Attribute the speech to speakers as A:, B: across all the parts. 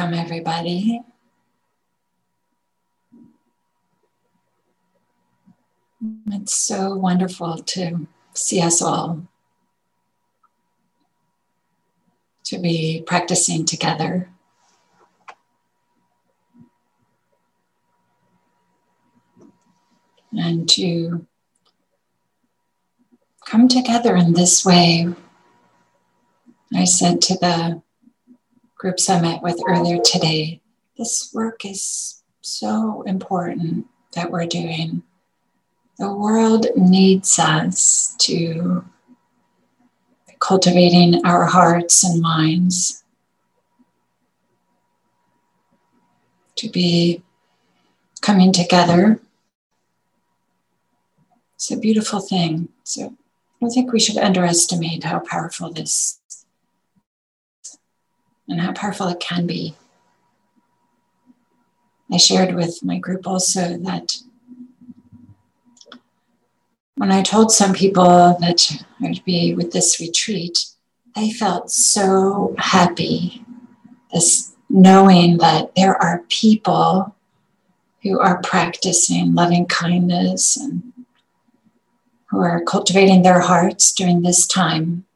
A: Welcome, everybody. It's so wonderful to see us all, to be practicing together. And to come together in this way. I said to the groups I met with earlier today, this work is so important that we're doing. The world needs us to be cultivating our hearts and minds, to be coming together. It's a beautiful thing. So I don't think we should underestimate how powerful this is and how powerful it can be. I shared with my group also that when I told some people that I would be with this retreat, they felt so happy, this knowing that there are people who are practicing loving kindness and who are cultivating their hearts during this time.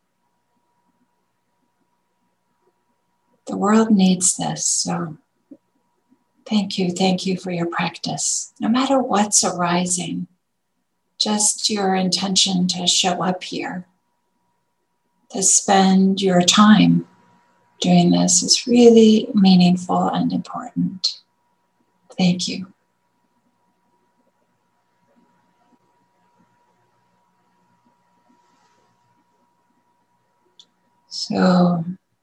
A: The world needs this, so thank you for your practice. No matter what's arising, just your intention to show up here, to spend your time doing this is really meaningful and important. Thank you. So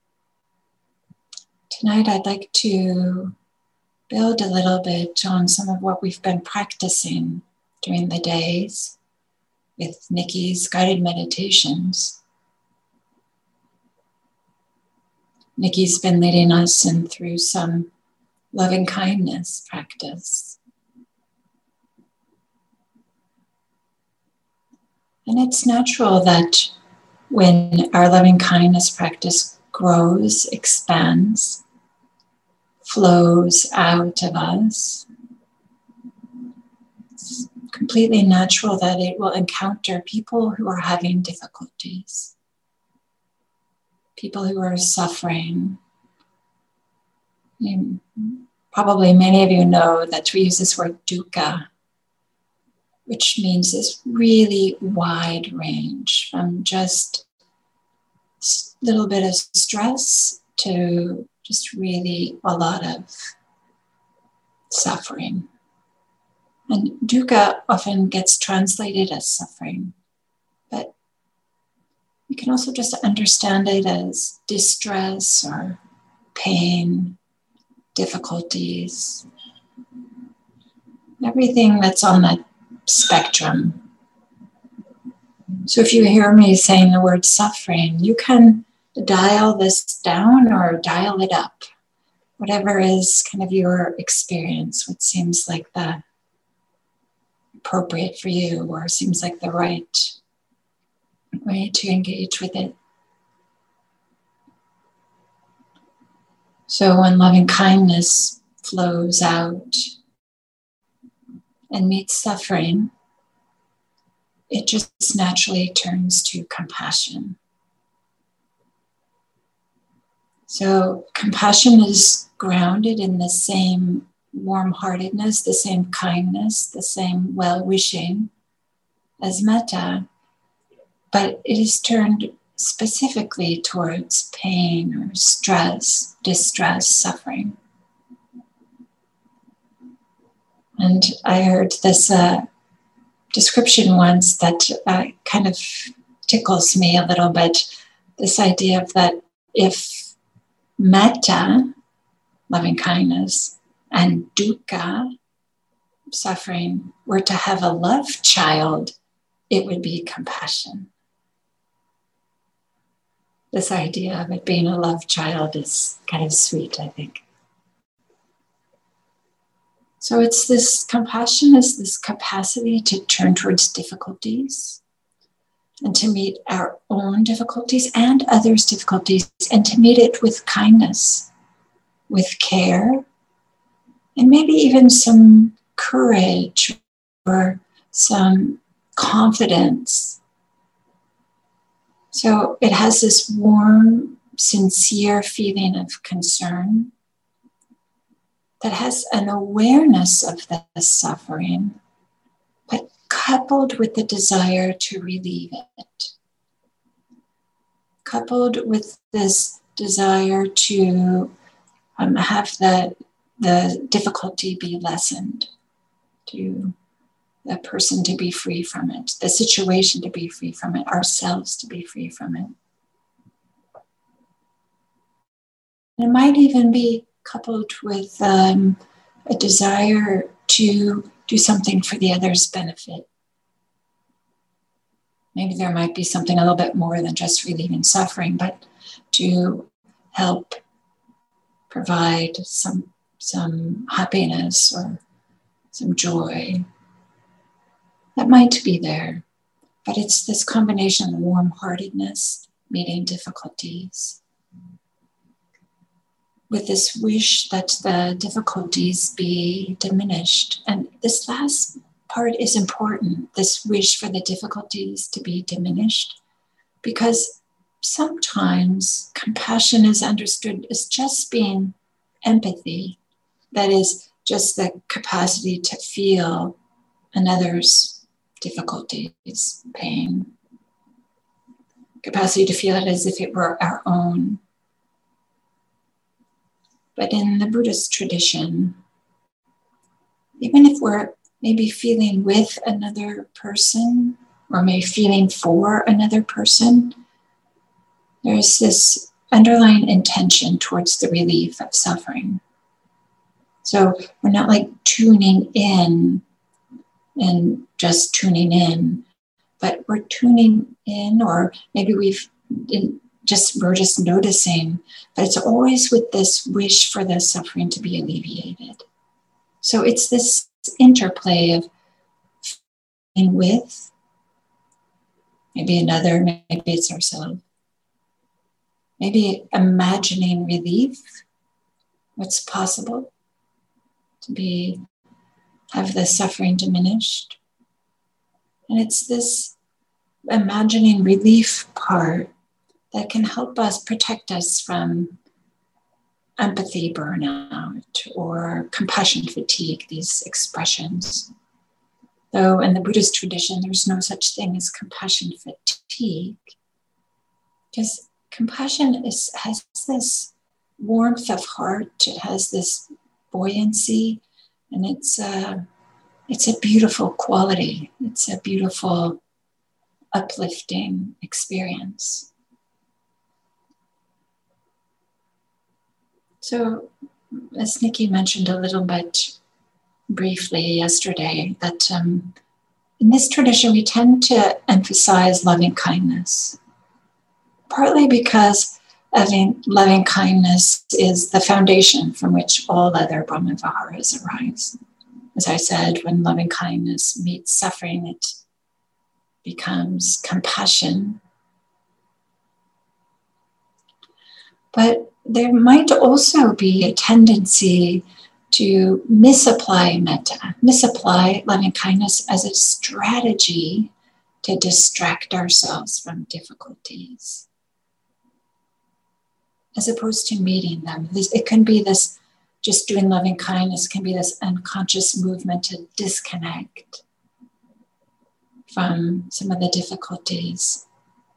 A: tonight I'd like to build a little bit on some of what we've been practicing during the days with Nikki's guided meditations. Nikki's been leading us in through some loving kindness practice. And it's natural that when our loving kindness practice grows, expands, flows out of us, it's completely natural that it will encounter people who are having difficulties, people who are suffering. Probably many of you know that we use this word dukkha, which means this really wide range from just a little bit of stress to just really a lot of suffering. And dukkha often gets translated as suffering, but you can also just understand it as distress or pain, difficulties, everything that's on that spectrum. So if you hear me saying the word suffering, you can dial this down or dial it up, whatever is kind of your experience, what seems like the appropriate for you or seems like the right way to engage with it. So when loving kindness flows out and meets suffering, it just naturally turns to compassion. So compassion is grounded in the same warm-heartedness, the same kindness, the same well-wishing as metta, but it is turned specifically towards pain or stress, distress, suffering. And I heard this description once that kind of tickles me a little bit, this idea of that if metta, loving kindness, and dukkha, suffering, were to have a love child, it would be compassion. This idea of it being a love child is kind of sweet, I think. So it's this compassion is this capacity to turn towards difficulties and to meet our own difficulties and others' difficulties and to meet it with kindness. with care, and maybe even some courage or some confidence. So it has this warm, sincere feeling of concern that has an awareness of the suffering, but coupled with the desire to relieve it, coupled with this desire to have the difficulty be lessened, to the person to be free from it, the situation to be free from it, ourselves to be free from it. And it might even be coupled with a desire to do something for the other's benefit. Maybe there might be something a little bit more than just relieving suffering, but to help provide some happiness or some joy. That might be there, but it's this combination of warm-heartedness meeting difficulties with this wish that the difficulties be diminished. And this last part is important, this wish for the difficulties to be diminished, because sometimes compassion is understood as just being empathy. That is just the capacity to feel another's difficulties, pain, capacity to feel it as if it were our own. But in the Buddhist tradition, even if we're maybe feeling with another person or maybe feeling for another person, there's this underlying intention towards the relief of suffering. So we're not like tuning in and just tuning in, but we're tuning in, or maybe we're just noticing, but it's always with this wish for the suffering to be alleviated. So it's this interplay of being with, maybe another, maybe it's ourselves, maybe imagining relief, what's possible to have the suffering diminished. And it's this imagining relief part that can help us, protect us from empathy burnout or compassion fatigue, these expressions. Though in the Buddhist tradition, there's no such thing as compassion fatigue, because compassion has this warmth of heart, it has this buoyancy, and it's a beautiful quality. It's a beautiful, uplifting experience. So, as Nikki mentioned a little bit briefly yesterday, that in this tradition we tend to emphasize loving kindness, partly because loving kindness is the foundation from which all other Brahmaviharas arise. As I said, when loving kindness meets suffering, it becomes compassion. But there might also be a tendency to misapply metta, misapply loving kindness as a strategy to distract ourselves from difficulties, as opposed to meeting them. It can be this, just doing loving kindness can be this unconscious movement to disconnect from some of the difficulties,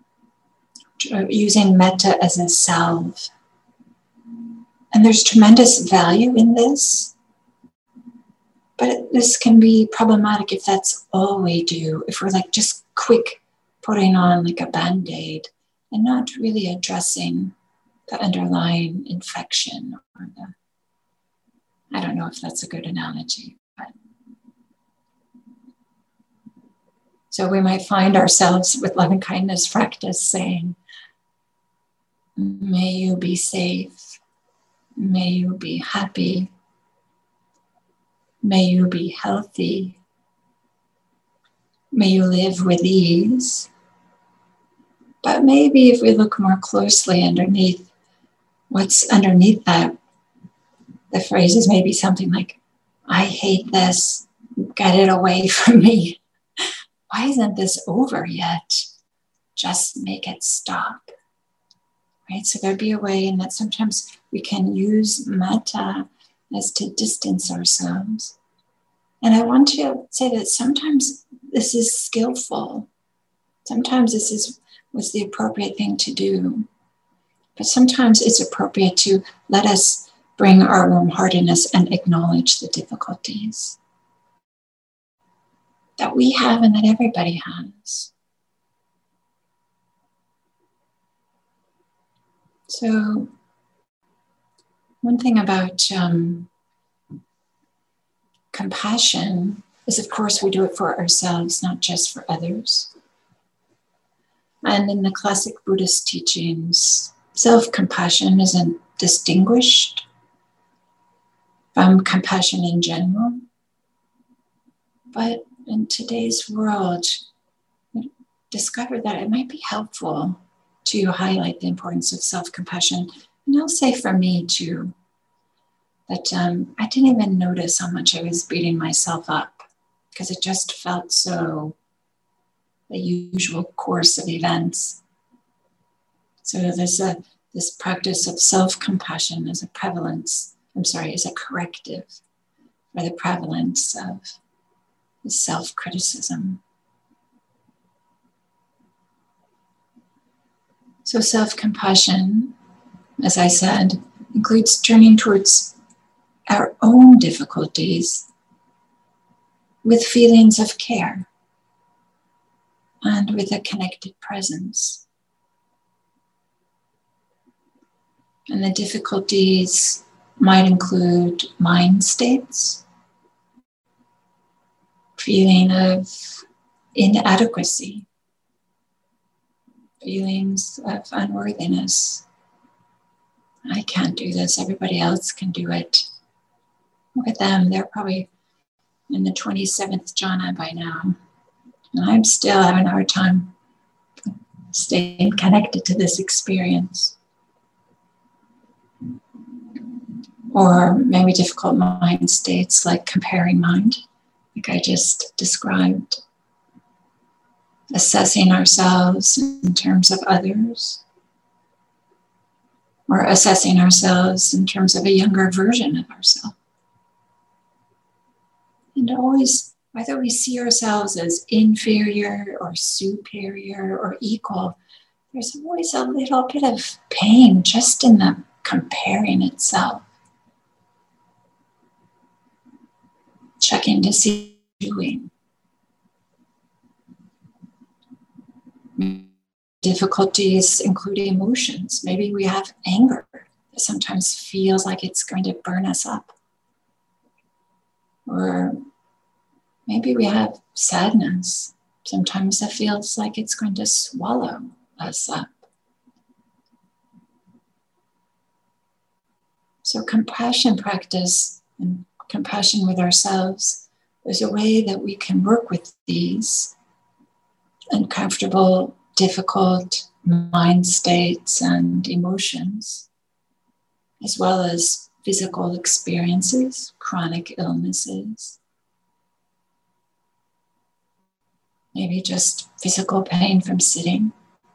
A: using metta as a salve. And there's tremendous value in this, but this can be problematic if that's all we do, if we're like just quick putting on like a Band-Aid and not really addressing the underlying infection or I don't know if that's a good analogy, but so we might find ourselves with loving kindness practice saying, may you be safe, may you be happy, may you be healthy, may you live with ease. But maybe if we look more closely underneath, what's underneath that the phrase is maybe something like, I hate this, get it away from me. Why isn't this over yet? Just make it stop. Right? So there'd be a way in that sometimes we can use metta as to distance ourselves. And I want to say that sometimes this is skillful. Sometimes this was the appropriate thing to do. But sometimes it's appropriate to let us bring our warm-heartedness and acknowledge the difficulties that we have and that everybody has. So one thing about compassion is, of course, we do it for ourselves, not just for others. And in the classic Buddhist teachings, self-compassion isn't distinguished from compassion in general. But in today's world, we discovered that it might be helpful to highlight the importance of self-compassion. And I'll say for me too, that I didn't even notice how much I was beating myself up because it just felt so the usual course of events. So there's this practice of self-compassion as a corrective for the prevalence of self-criticism. So self-compassion, as I said, includes turning towards our own difficulties with feelings of care and with a connected presence. And the difficulties might include mind states, feeling of inadequacy, feelings of unworthiness. I can't do this, everybody else can do it. Look at them, they're probably in the 27th jhana by now. And I'm still having a hard time staying connected to this experience. Or maybe difficult mind states like comparing mind, like I just described. Assessing ourselves in terms of others, or assessing ourselves in terms of a younger version of ourselves. And always, whether we see ourselves as inferior or superior or equal, there's always a little bit of pain just in the comparing itself. Checking to see what you're doing. Difficulties include emotions. Maybe we have anger that sometimes feels like it's going to burn us up. Or maybe we have sadness. Sometimes it feels like it's going to swallow us up. So compassion practice and compassion with ourselves, there's a way that we can work with these uncomfortable, difficult mind states and emotions, as well as physical experiences, chronic illnesses, maybe just physical pain from sitting.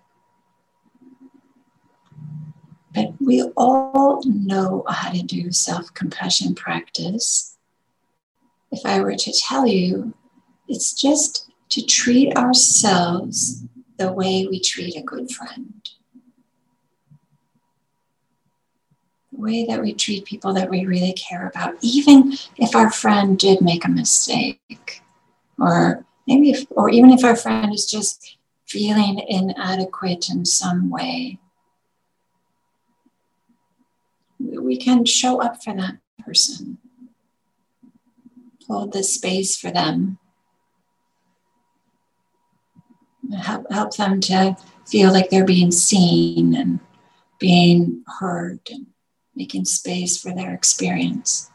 A: But we all know how to do self-compassion practice. If I were to tell you, it's just to treat ourselves the way we treat a good friend. The way that we treat people that we really care about, even if our friend did make a mistake, or even if our friend is just feeling inadequate in some way. We can show up for that person, hold the space for them, help them to feel like they're being seen and being heard and making space for their experience.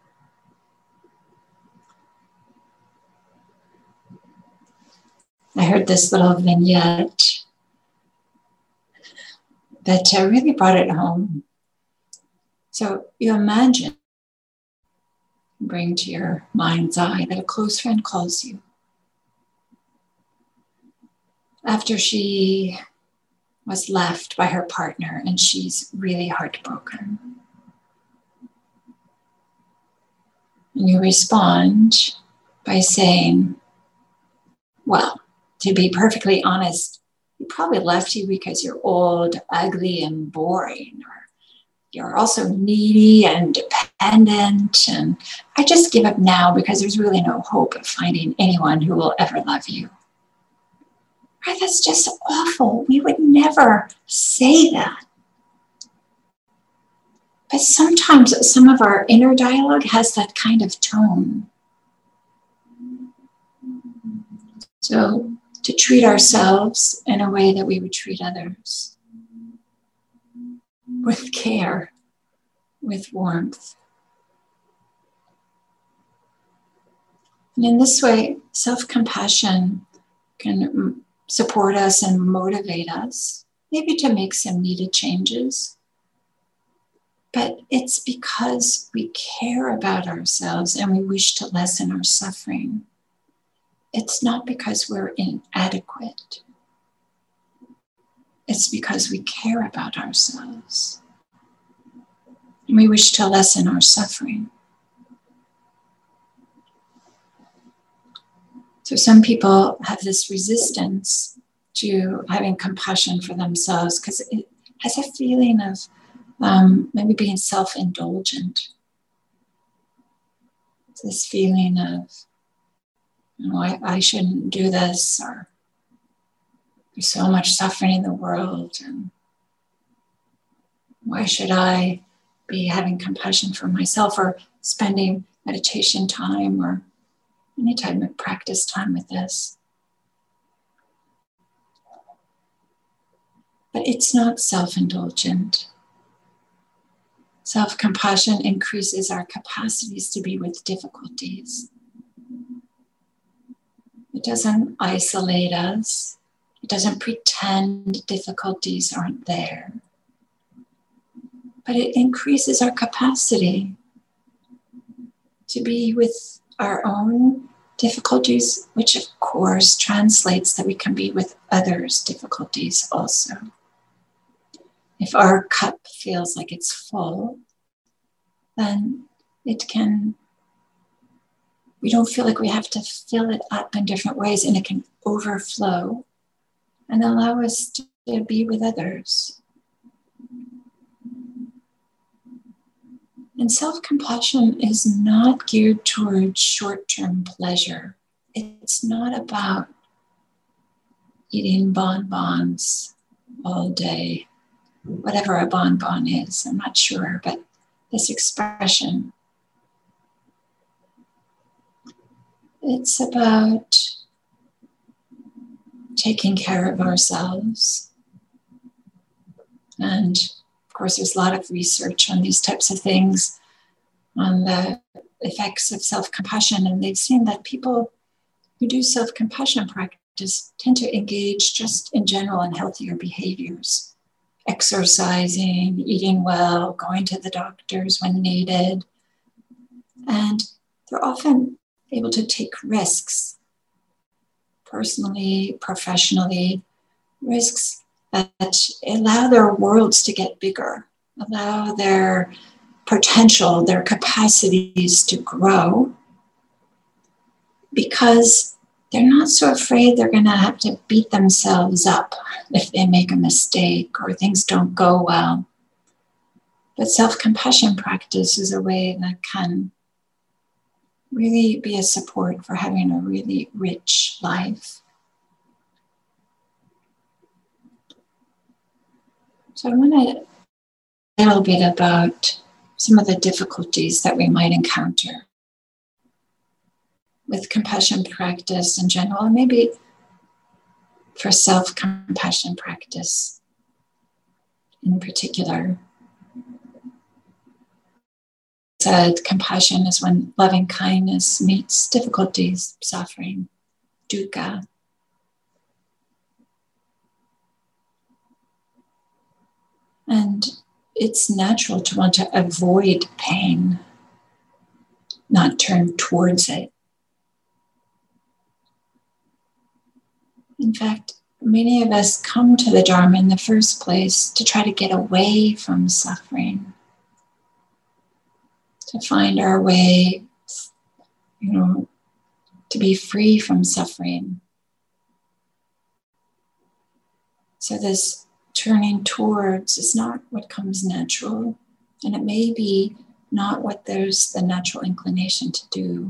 A: I heard this little vignette that really brought it home. So you imagine Bring to your mind's eye that a close friend calls you. After she was left by her partner and she's really heartbroken. And you respond by saying, well, to be perfectly honest, he probably left you because you're old, ugly, and boring, or you're also needy and dependent, and I just give up now because there's really no hope of finding anyone who will ever love you. Right? That's just awful. We would never say that. But sometimes some of our inner dialogue has that kind of tone. So to treat ourselves in a way that we would treat others, with care, with warmth. And in this way, self-compassion can support us and motivate us, maybe to make some needed changes. But it's because we care about ourselves and we wish to lessen our suffering. It's not because we're inadequate. It's because we care about ourselves. And we wish to lessen our suffering. So some people have this resistance to having compassion for themselves because it has a feeling of maybe being self-indulgent. It's this feeling of, I shouldn't do this, or there's so much suffering in the world, and why should I be having compassion for myself, or spending meditation time or any type of practice time with this. But it's not self-indulgent. Self-compassion increases our capacities to be with difficulties. It doesn't isolate us. It doesn't pretend difficulties aren't there. But it increases our capacity to be with our own difficulties, which of course translates that we can be with others' difficulties also. If our cup feels like it's full, then we don't feel like we have to fill it up in different ways, and it can overflow and allow us to be with others. And self-compassion is not geared towards short-term pleasure. It's not about eating bonbons all day, whatever a bonbon is, I'm not sure, but this expression, it's about taking care of ourselves. And of course, there's a lot of research on these types of things, on the effects of self-compassion. And they've seen that people who do self-compassion practice tend to engage just in general in healthier behaviors. Exercising, eating well, going to the doctors when needed. And they're often able to take risks, personally, professionally, risks that allow their worlds to get bigger, allow their potential, their capacities to grow, because they're not so afraid they're going to have to beat themselves up if they make a mistake or things don't go well. But self-compassion practice is a way that can really be a support for having a really rich life. So I want to a little bit about some of the difficulties that we might encounter with compassion practice in general, and maybe for self-compassion practice in particular. Said compassion is when loving kindness meets difficulties, suffering, dukkha. And it's natural to want to avoid pain. not turn towards it. In fact, many of us come to the Dharma in the first place to try to get away from suffering, to find our way, to be free from suffering. So this turning towards is not what comes natural, and it may be not what there's the natural inclination to do.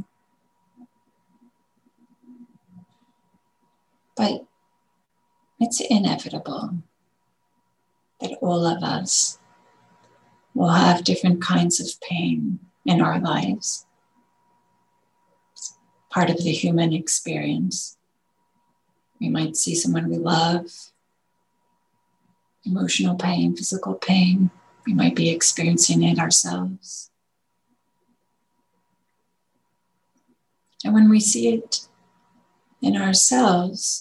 A: But it's inevitable that all of us will have different kinds of pain in our lives. It's part of the human experience. We might see someone we love, emotional pain, physical pain. We might be experiencing it ourselves. And when we see it in ourselves,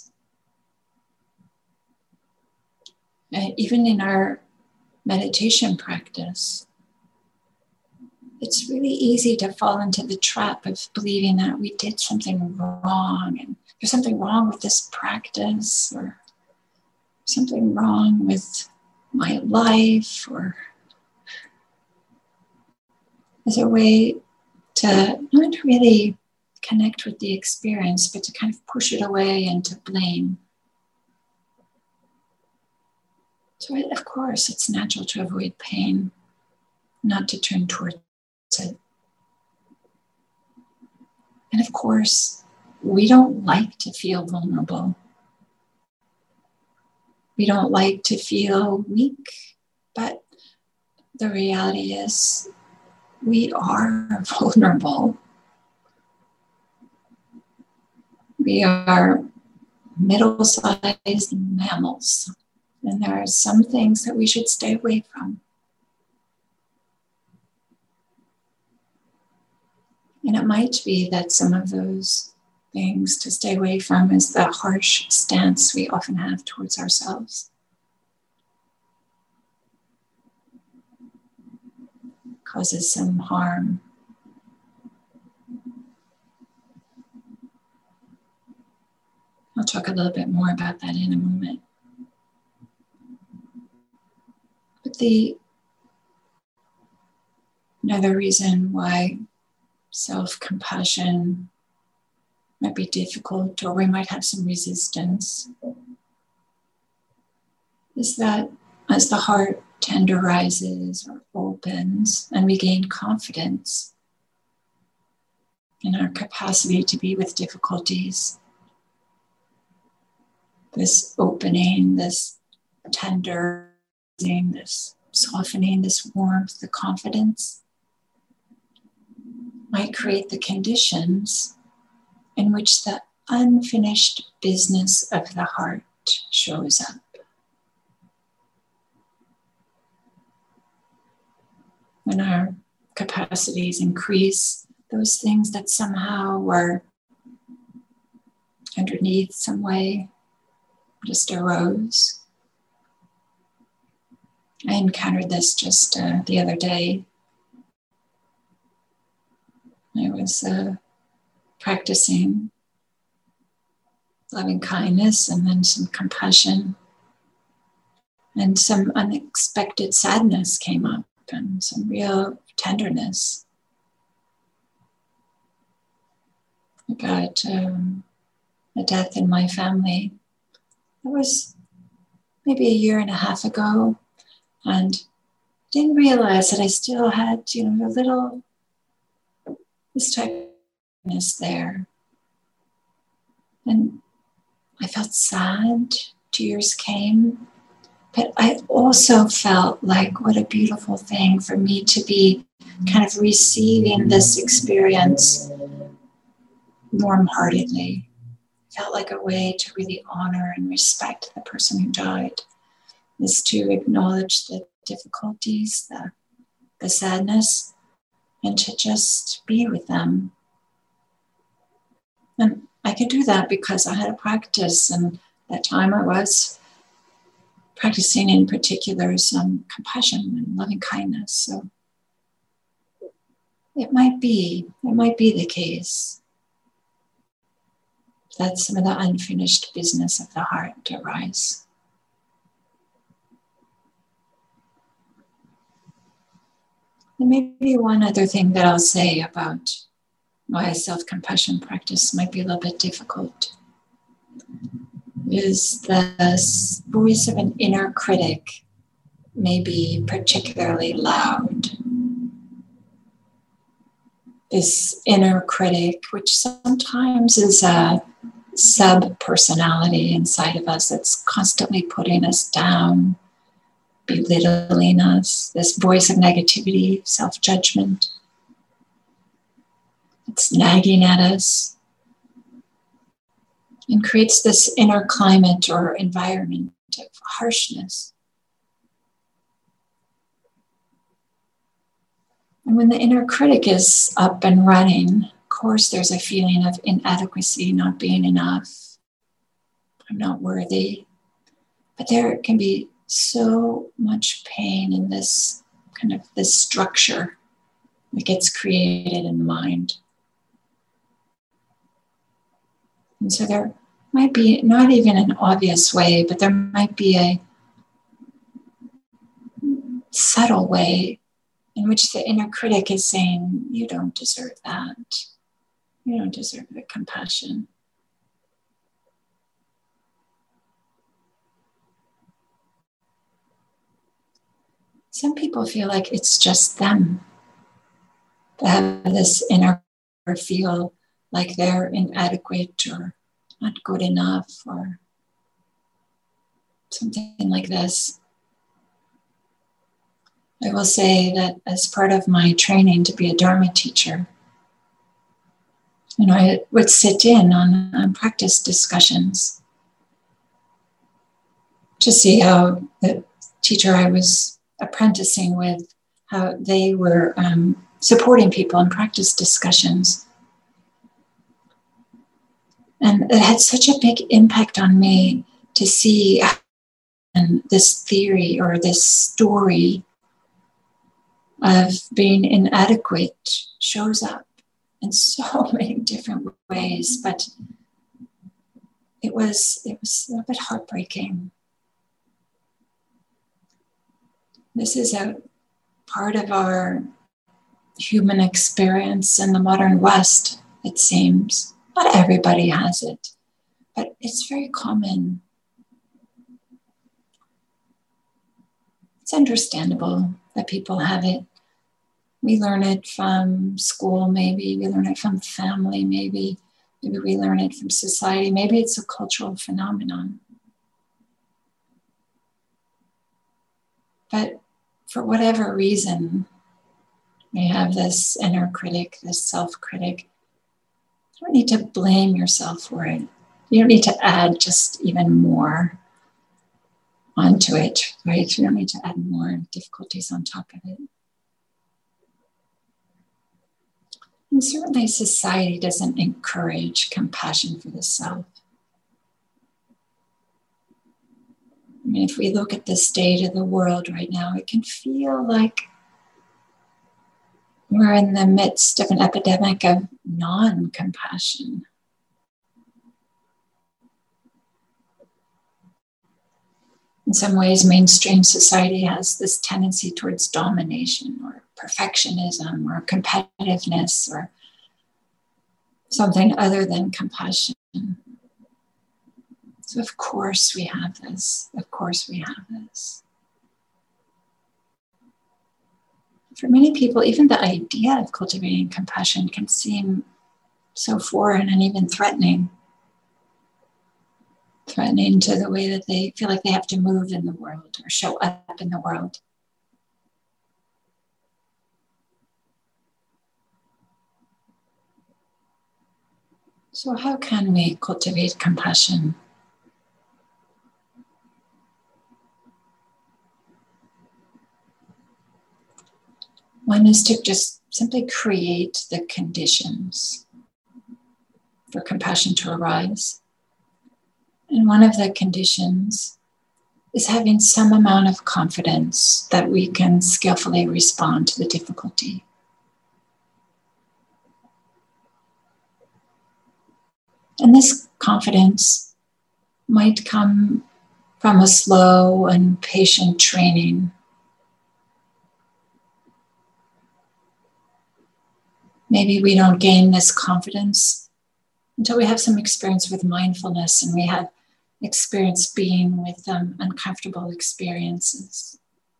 A: even in our meditation practice, it's really easy to fall into the trap of believing that we did something wrong and there's something wrong with this practice or something wrong with my life, or as a way to not really connect with the experience, but to kind of push it away and to blame. So of course, it's natural to avoid pain, not to turn towards it. And of course, we don't like to feel vulnerable. We don't like to feel weak, but the reality is we are vulnerable. We are middle-sized mammals, and there are some things that we should stay away from. And it might be that some of those things to stay away from is the harsh stance we often have towards ourselves. Causes some harm. I'll talk a little bit more about that in a moment. But another reason why self-compassion might be difficult, or we might have some resistance, is that as the heart tenderizes or opens and we gain confidence in our capacity to be with difficulties, this opening, this tenderizing, this softening, this warmth, the confidence might create the conditions in which the unfinished business of the heart shows up. When our capacities increase, those things that somehow were underneath some way just arose. I encountered this just the other day. I was practicing loving kindness and then some compassion, and some unexpected sadness came up and some real tenderness about a death in my family. It was maybe 1.5 years ago, and didn't realize that I still had, a little this type of sadness there. And I felt sad, tears came, but I also felt like what a beautiful thing for me to be kind of receiving this experience warm-heartedly. Felt like a way to really honor and respect the person who died, is to acknowledge the difficulties, the sadness, and to just be with them. And I could do that because I had a practice, and at that time I was practicing in particular some compassion and loving kindness. So it might be the case that some of the unfinished business of the heart arise. And maybe one other thing that I'll say about why a self-compassion practice might be a little bit difficult is the voice of an inner critic may be particularly loud. This inner critic, which sometimes is a sub-personality inside of us that's constantly putting us down, belittling us, this voice of negativity, self-judgment. It's nagging at us and creates this inner climate or environment of harshness. And when the inner critic is up and running, of course, there's a feeling of inadequacy, not being enough. I'm not worthy. But there can be so much pain in this kind of this structure that gets created in the mind. And so there might be, not even an obvious way, but there might be a subtle way in which the inner critic is saying, you don't deserve that. You don't deserve the compassion. Some people feel like it's just them that have this inner feel like they're inadequate or not good enough or something like this. I will say that as part of my training to be a Dharma teacher, I would sit in on practice discussions to see how the teacher I was apprenticing with, how they were supporting people in practice discussions. And it had such a big impact on me to see this theory or this story of being inadequate shows up in so many different ways, but it was a little bit heartbreaking. This is a part of our human experience in the modern West, it seems. Not everybody has it, but it's very common. It's understandable that people have it. We learn it from school, maybe. We learn it from family, maybe. Maybe we learn it from society. Maybe it's a cultural phenomenon. But for whatever reason, we have this inner critic, this self-critic. You don't need to blame yourself for it. You don't need to add just even more onto it, right? You don't need to add more difficulties on top of it. And certainly society doesn't encourage compassion for the self. I mean, if we look at the state of the world right now, it can feel like we're in the midst of an epidemic of non-compassion. In some ways, mainstream society has this tendency towards domination or perfectionism or competitiveness or something other than compassion. So of course we have this. Of course we have this. For many people, even the idea of cultivating compassion can seem so foreign and even threatening. Threatening to the way that they feel like they have to move in the world or show up in the world. So how can we cultivate compassion? One is to just simply create the conditions for compassion to arise. And one of the conditions is having some amount of confidence that we can skillfully respond to the difficulty. And this confidence might come from a slow and patient training. Maybe we don't gain this confidence until we have some experience with mindfulness and we have experience being with uncomfortable experiences.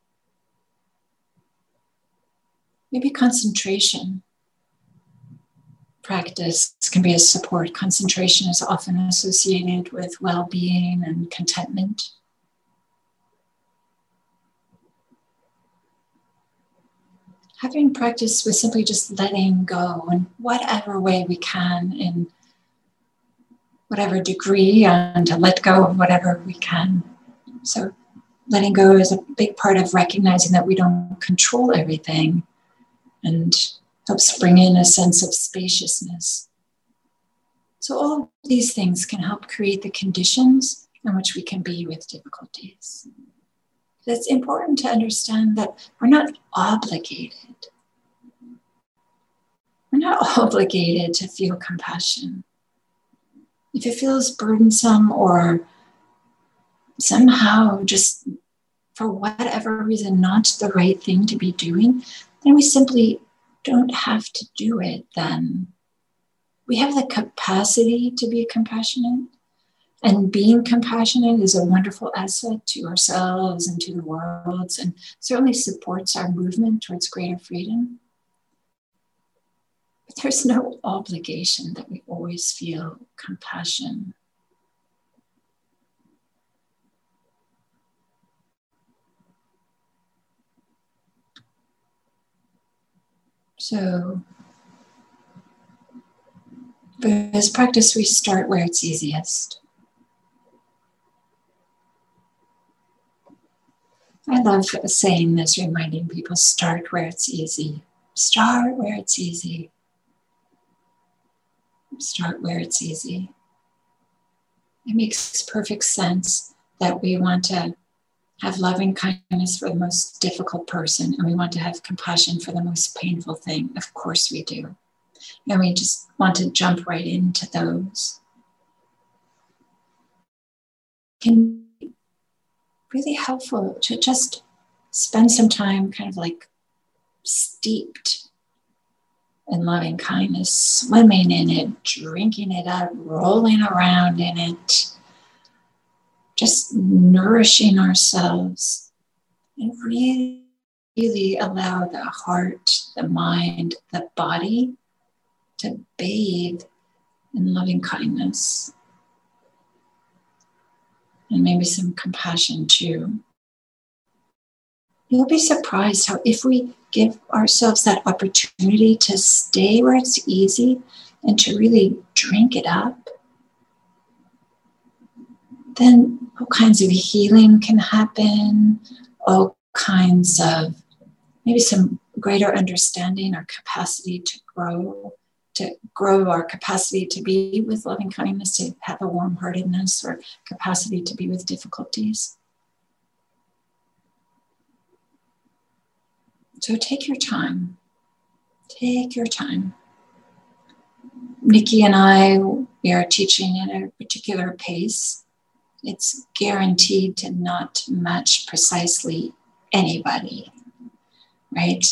A: Maybe concentration practice can be a support. Concentration is often associated with well-being and contentment. Having practice with simply just letting go in whatever way we can, in whatever degree, and to let go of whatever we can. So letting go is a big part of recognizing that we don't control everything, and helps bring in a sense of spaciousness. So all of these things can help create the conditions in which we can be with difficulties. It's important to understand that we're not obligated. We're not obligated to feel compassion. If it feels burdensome or somehow just for whatever reason not the right thing to be doing, then we simply don't have to do it then. We have the capacity to be compassionate, and being compassionate is a wonderful asset to ourselves and to the world, and certainly supports our movement towards greater freedom. But there's no obligation that we always feel compassion. So, for this practice, we start where it's easiest. I love saying this, reminding people, start where it's easy. Start where it's easy. Start where it's easy. It makes perfect sense that we want to have loving kindness for the most difficult person, and we want to have compassion for the most painful thing. Of course we do. And we just want to jump right into those. It can be really helpful to just spend some time kind of like steeped in loving kindness, swimming in it, drinking it up, rolling around in it, just nourishing ourselves, and really, really allow the heart, the mind, the body to bathe in loving kindness. And maybe some compassion too. You'll be surprised how if we give ourselves that opportunity to stay where it's easy and to really drink it up, then all kinds of healing can happen, all kinds of maybe some greater understanding, our capacity to grow our capacity to be with loving kindness, to have a warm-heartedness or capacity to be with difficulties. So take your time. Take your time. Nikki and I, we are teaching at a particular pace. It's guaranteed to not match precisely anybody, right?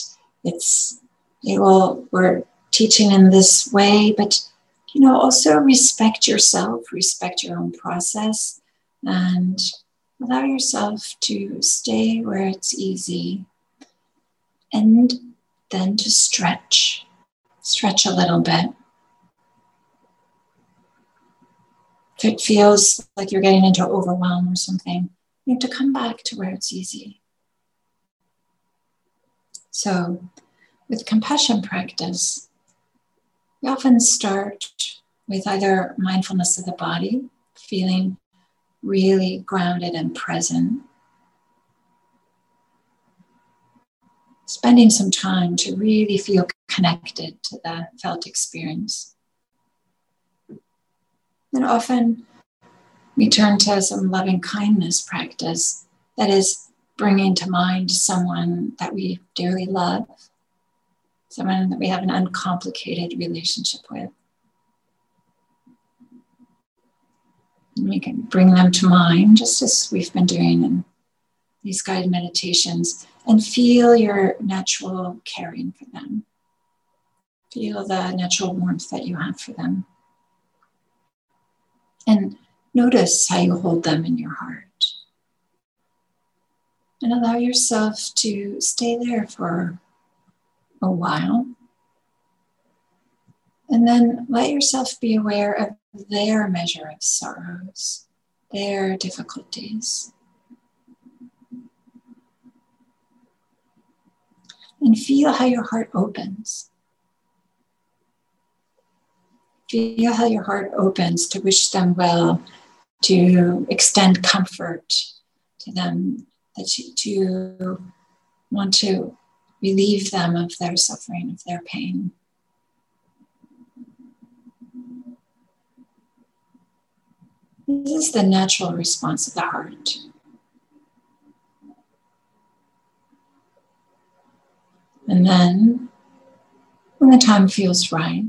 A: We're teaching in this way, but also respect yourself, respect your own process, and allow yourself to stay where it's easy. And then to stretch a little bit. If it feels like you're getting into overwhelm or something, you have to come back to where it's easy. So with compassion practice, we often start with either mindfulness of the body, feeling really grounded and present, spending some time to really feel connected to the felt experience. And often we turn to some loving kindness practice, that is bringing to mind someone that we dearly love, someone that we have an uncomplicated relationship with. And we can bring them to mind, just as we've been doing in these guided meditations, and feel your natural caring for them. Feel the natural warmth that you have for them. And notice how you hold them in your heart. And allow yourself to stay there for a while. And then let yourself be aware of their measure of sorrows, their difficulties. And feel how your heart opens. Feel how your heart opens to wish them well, to extend comfort to them, to want to relieve them of their suffering, of their pain. This is the natural response of the heart. And then, when the time feels right,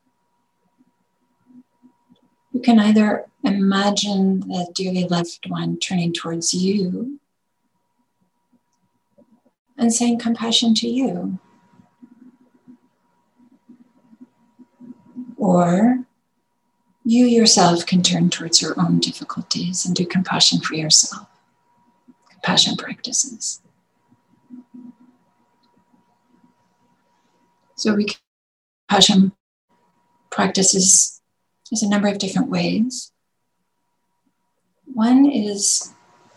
A: you can either imagine the dearly loved one turning towards you and saying compassion to you. Or you yourself can turn towards your own difficulties and do compassion for yourself. Compassion practices. So compassion practices there's a number of different ways. One is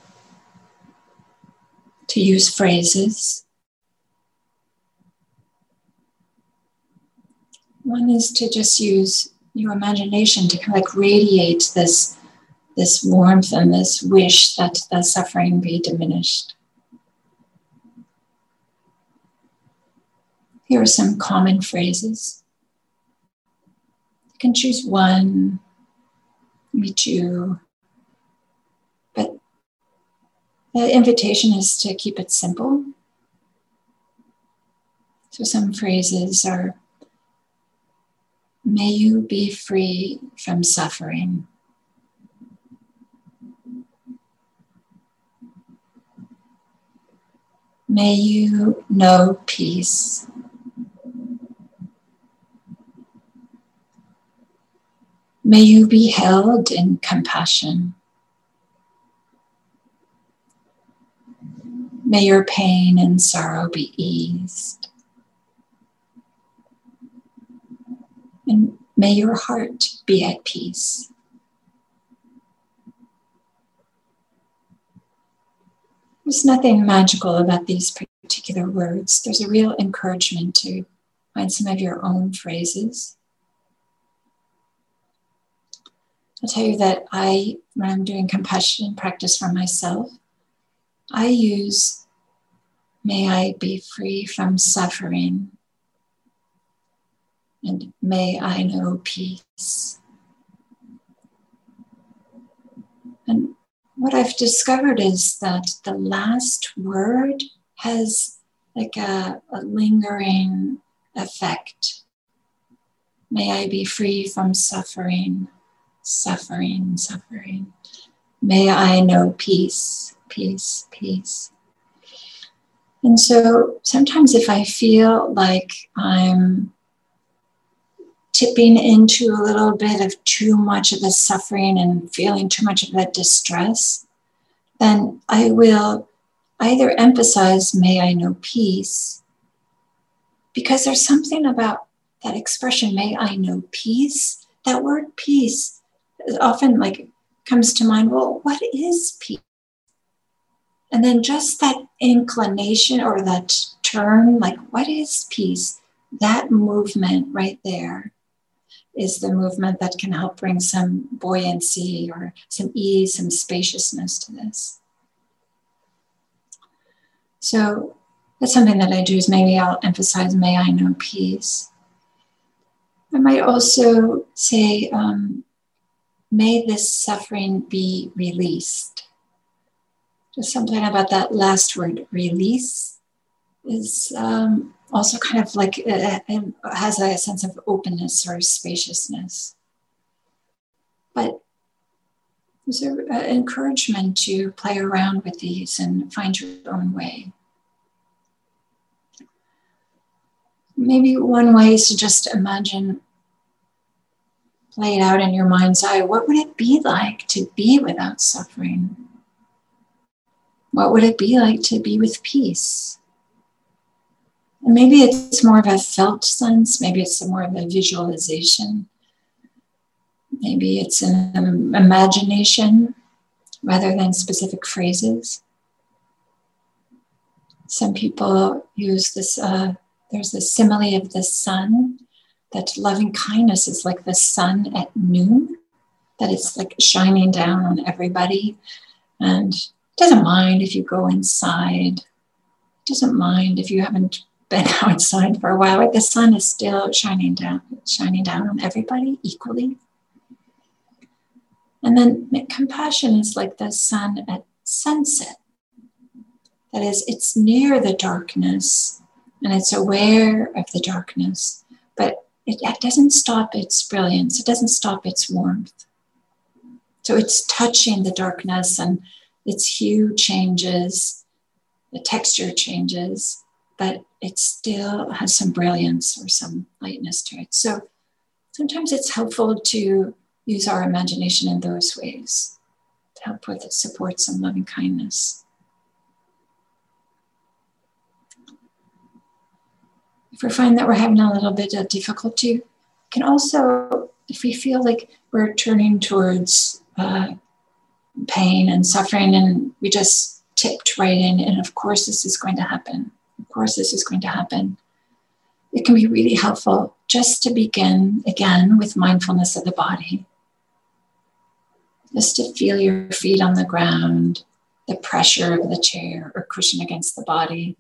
A: to use phrases. One is to just use your imagination to kind of like radiate this warmth and this wish that the suffering be diminished. Here are some common phrases. You can choose one, maybe two, but the invitation is to keep it simple. So some phrases are, may you be free from suffering. May you know peace. May you be held in compassion. May your pain and sorrow be eased. And may your heart be at peace. There's nothing magical about these particular words. There's a real encouragement to find some of your own phrases. I'll tell you that when I'm doing compassion practice for myself, I use, may I be free from suffering, and may I know peace. And what I've discovered is that the last word has like a lingering effect. May I be free from suffering, suffering, suffering. May I know peace, peace, peace. And so sometimes if I feel like I'm tipping into a little bit of too much of the suffering and feeling too much of that distress, then I will either emphasize, may I know peace, because there's something about that expression, may I know peace. That word peace often like comes to mind, well, what is peace? And then just that inclination or that term, like what is peace? That movement right there is the movement that can help bring some buoyancy or some ease, some spaciousness to this. So that's something that I do is maybe I'll emphasize, may I know peace. I might also say, may this suffering be released. Just something about that last word, release, is also kind of like, it has a sense of openness or spaciousness. But There's an encouragement to play around with these and find your own way. Maybe one way is to just imagine, play it out in your mind's eye. What would it be like to be without suffering? What would it be like to be with peace? And maybe it's more of a felt sense. Maybe it's more of a visualization. Maybe it's an imagination rather than specific phrases. Some people use this, there's this simile of the sun, that loving kindness is like the sun at noon, that it's like shining down on everybody. And it doesn't mind if you go inside. It doesn't mind if you haven't been outside for a while. Like the sun is still shining down on everybody equally. And then compassion is like the sun at sunset. That is, it's near the darkness and it's aware of the darkness, but it doesn't stop its brilliance. It doesn't stop its warmth. So it's touching the darkness and its hue changes, the texture changes, but it still has some brilliance or some lightness to it. So sometimes it's helpful to use our imagination in those ways to help with it, support some loving kindness. If we find that we're having a little bit of difficulty, we can also, if we feel like we're turning towards pain and suffering and we just tipped right in, and of course this is going to happen. Of course this is going to happen. It can be really helpful just to begin again with mindfulness of the body. Just to feel your feet on the ground, the pressure of the chair or cushion against the body.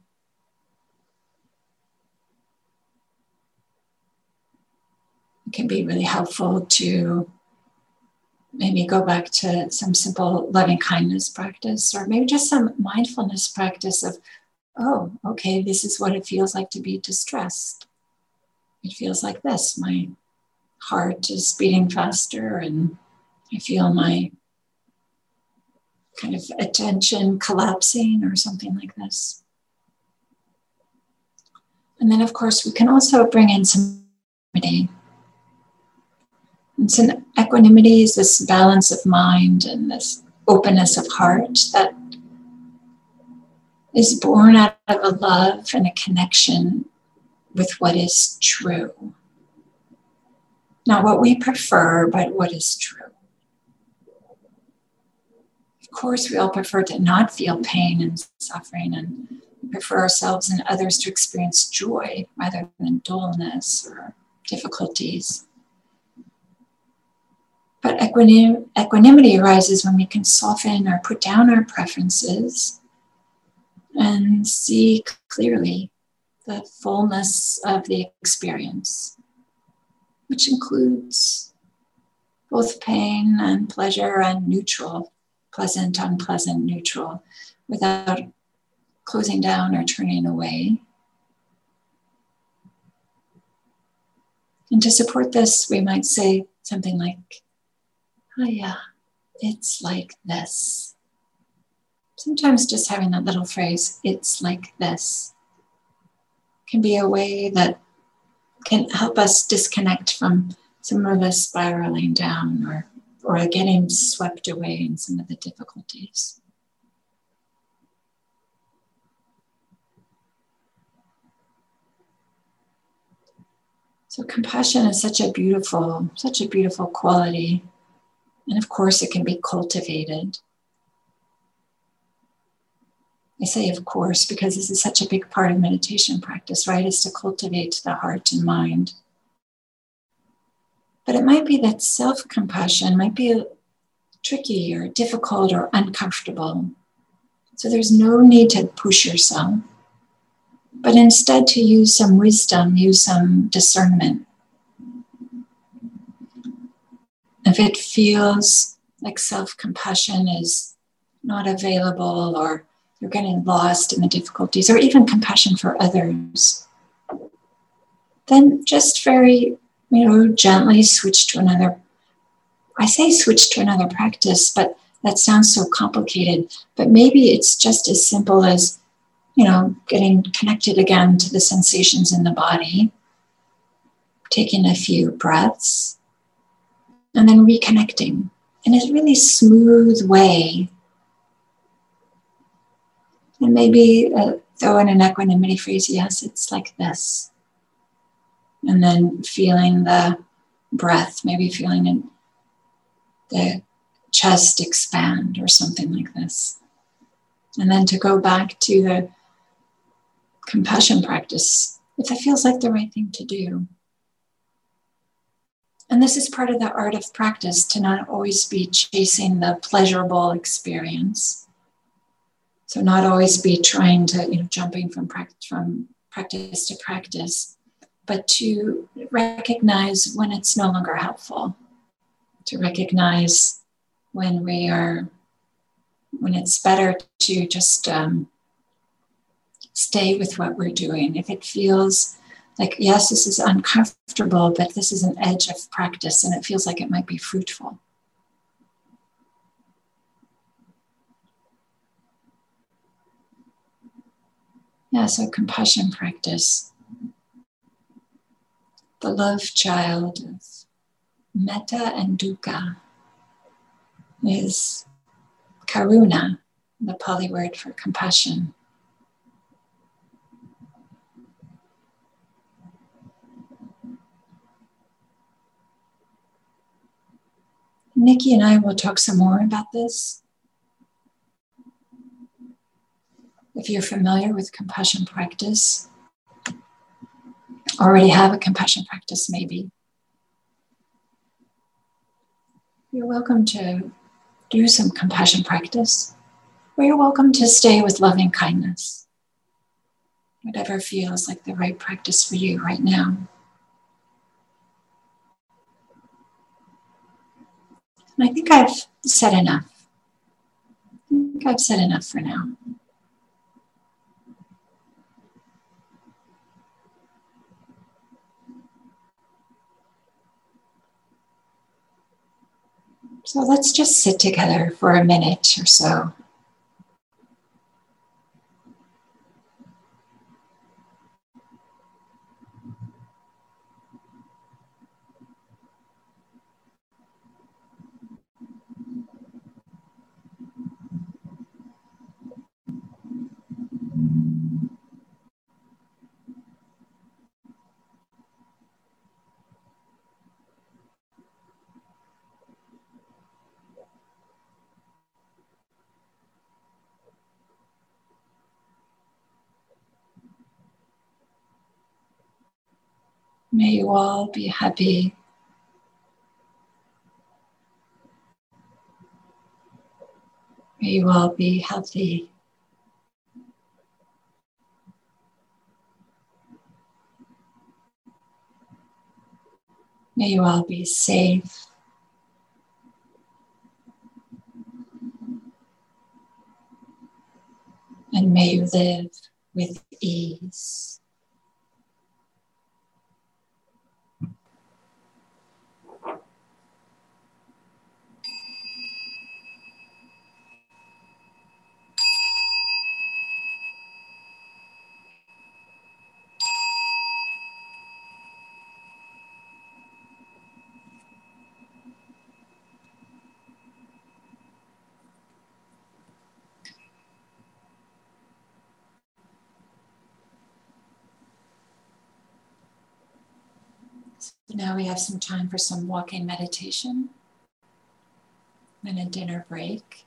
A: It can be really helpful to maybe go back to some simple loving kindness practice, or maybe just some mindfulness practice of, oh, okay, this is what it feels like to be distressed. It feels like this. My heart is beating faster and I feel my kind of attention collapsing or something like this. And then, of course, we can also bring in some equanimity. And so equanimity is this balance of mind and this openness of heart that is born out of a love and a connection with what is true. Not what we prefer, but what is true. Of course, we all prefer to not feel pain and suffering, and prefer ourselves and others to experience joy rather than dullness or difficulties. But equanimity arises when we can soften or put down our preferences and see clearly the fullness of the experience, which includes both pain and pleasure and neutral, pleasant, unpleasant, neutral, without closing down or turning away. And to support this, we might say something like, oh yeah, it's like this. Sometimes just having that little phrase, it's like this, can be a way that can help us disconnect from some of the spiraling down or getting swept away in some of the difficulties. So compassion is such a beautiful quality. And of course, it can be cultivated. I say of course, because this is such a big part of meditation practice, right? Is to cultivate the heart and mind. But it might be that self-compassion might be tricky or difficult or uncomfortable. So there's no need to push yourself, but instead to use some wisdom, use some discernment. If it feels like self-compassion is not available, or you're getting lost in the difficulties, or even compassion for others, then just very, gently switch to another I say switch to another practice, but that sounds so complicated. But maybe it's just as simple as, getting connected again to the sensations in the body, taking a few breaths, and then reconnecting in a really smooth way. And maybe throw in an equanimity phrase, yes, it's like this. And then feeling the breath, maybe feeling the chest expand or something like this. And then to go back to the compassion practice, if it feels like the right thing to do. And this is part of the art of practice, to not always be chasing the pleasurable experience. So not always be trying to, jumping from practice to practice, but to recognize when it's no longer helpful, to recognize when it's better to just stay with what we're doing. If it feels like, yes, this is uncomfortable, but this is an edge of practice and it feels like it might be fruitful. Yeah, so compassion practice. The love child of metta and dukkha is karuna, the Pali word for compassion. Nikki and I will talk some more about this. If you're familiar with compassion practice, already have a compassion practice maybe, you're welcome to do some compassion practice, or you're welcome to stay with loving kindness. Whatever feels like the right practice for you right now. And I think I've said enough. For now. So let's just sit together for a minute or so. May you all be happy. May you all be healthy. May you all be safe. And may you live with ease. So now we have some time for some walking meditation and a dinner break.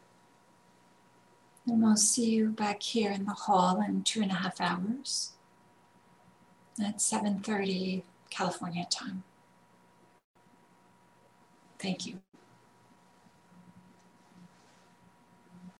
A: And we'll see you back here in the hall in 2.5 hours at 7:30 California time. Thank you.